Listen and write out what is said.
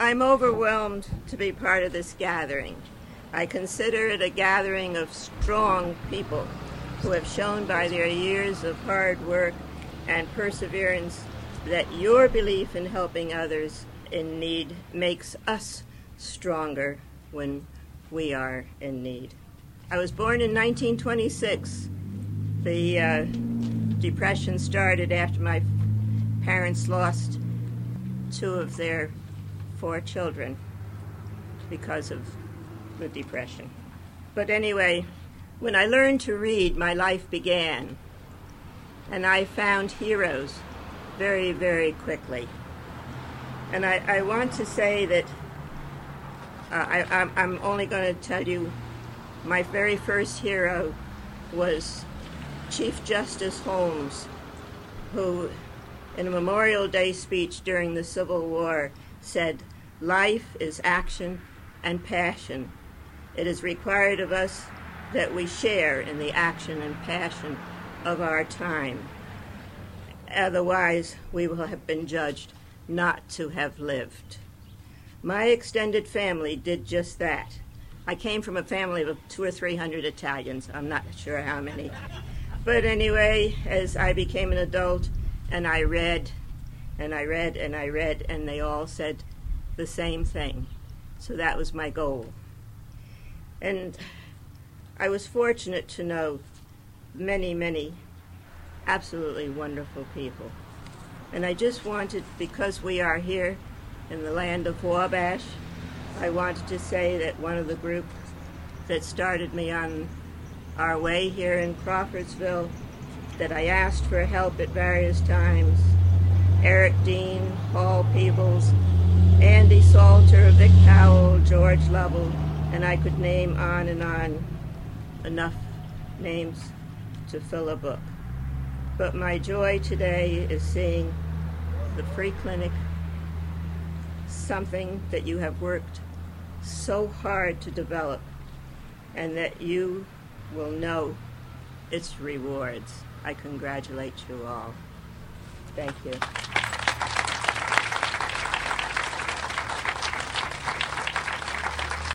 I'm overwhelmed to be part of this gathering. I consider it a gathering of strong people who have shown by their years of hard work and perseverance that your belief in helping others in need makes us stronger when we are in need. I was born in 1926. The Depression started after my parents lost 2 of their 4 children because of the Depression. But anyway, when I learned to read, my life began, and I found heroes very, very quickly. And I want to say that I'm only going to tell you my very first hero was Chief Justice Holmes, who in a Memorial Day speech during the Civil War said, "Life is action and passion. It is required of us that we share in the action and passion of our time. Otherwise, we will have been judged not to have lived." My extended family did just that. I came from a family of 200 or 300 Italians. I'm not sure how many. But anyway, as I became an adult and I read and I read and I read, and they all said the same thing. So that was my goal. And I was fortunate to know many, many absolutely wonderful people. And I just wanted, because we are here in the land of Wabash, I wanted to say that one of the group that started me on our way here in Crawfordsville, that I asked for help at various times, Eric Dean, Paul Peebles, Andy Salter, Vic Powell, George Lovell, and I could name on and on, enough names to fill a book. But my joy today is seeing the free clinic, something that you have worked so hard to develop, and that you will know its rewards. I congratulate you all. Thank you.